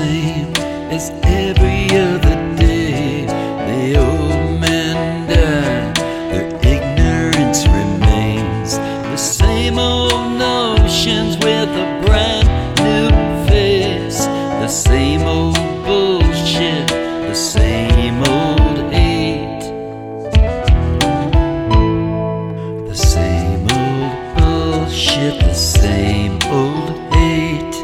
same as every other day. The old man died, their ignorance remains. The same old notions with a brand new face. The same old bullshit, the same old hate. The same old bullshit, the same old hate.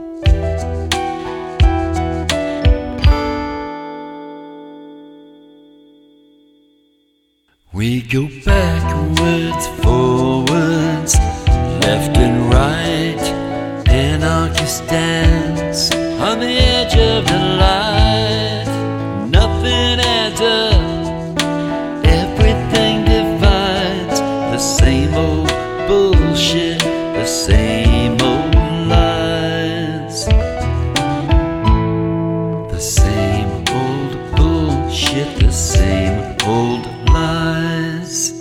We go backwards, forwards, left and right. Anarchist dance on the edge of the light. Nothing adds up, everything divides. The same old bullshit, the same old lies. The same old bullshit, the same old lies.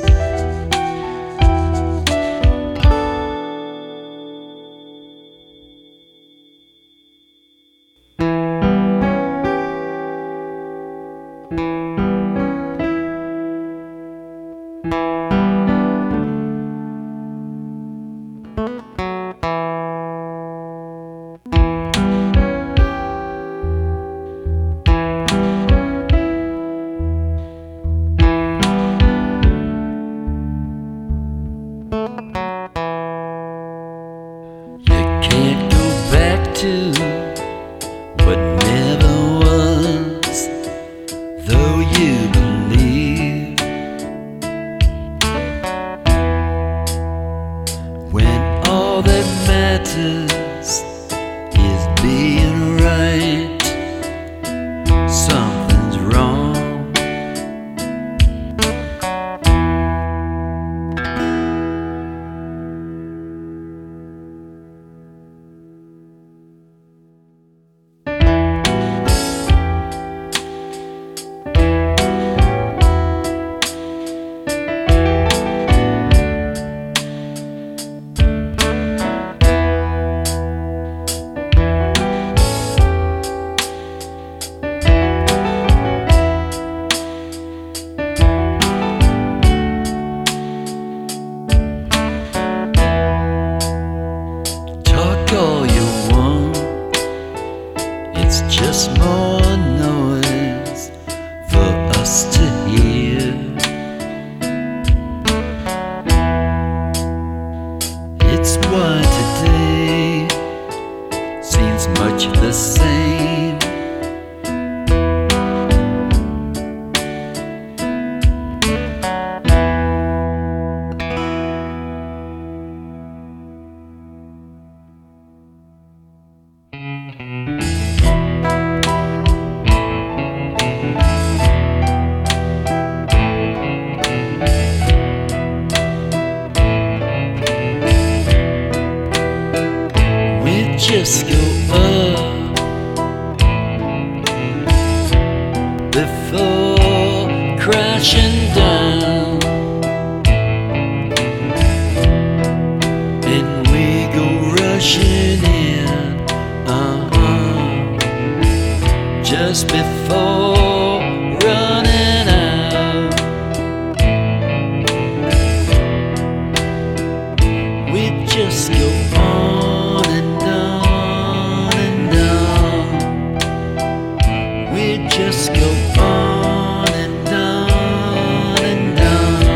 To what never was, though you believe, when all that matters is being right, something's wrong. All you want, it's just more noise for us to hear. It's why today seems much the same. Just go up before crashing down, and we go rushing in, just before running out. We just go on and on and on. We just go on and on and on.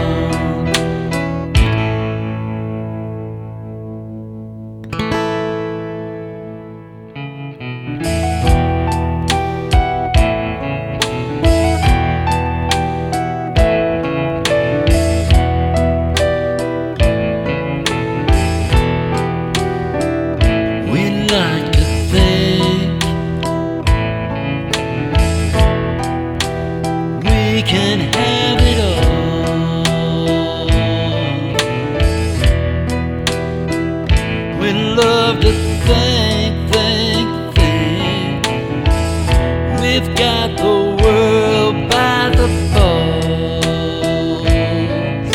Like to think we can have it all. We love to think we've got the world by the balls.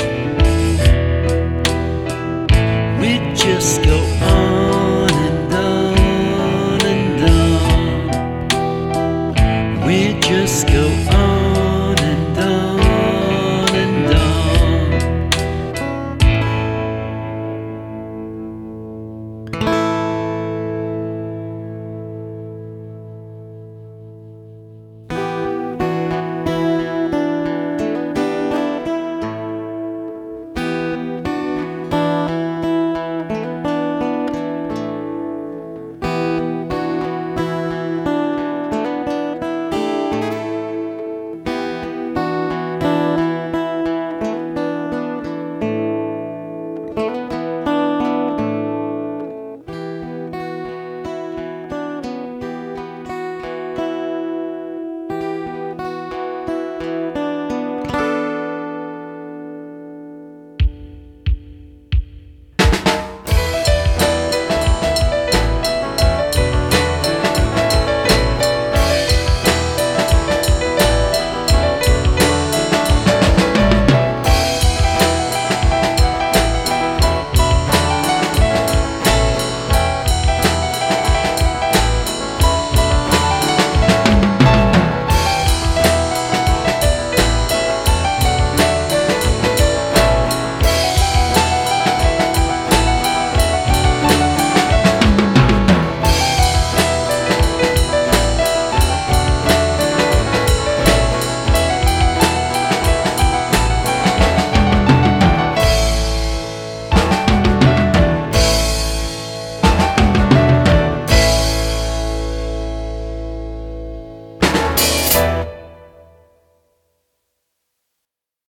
We just go on and on and on. just go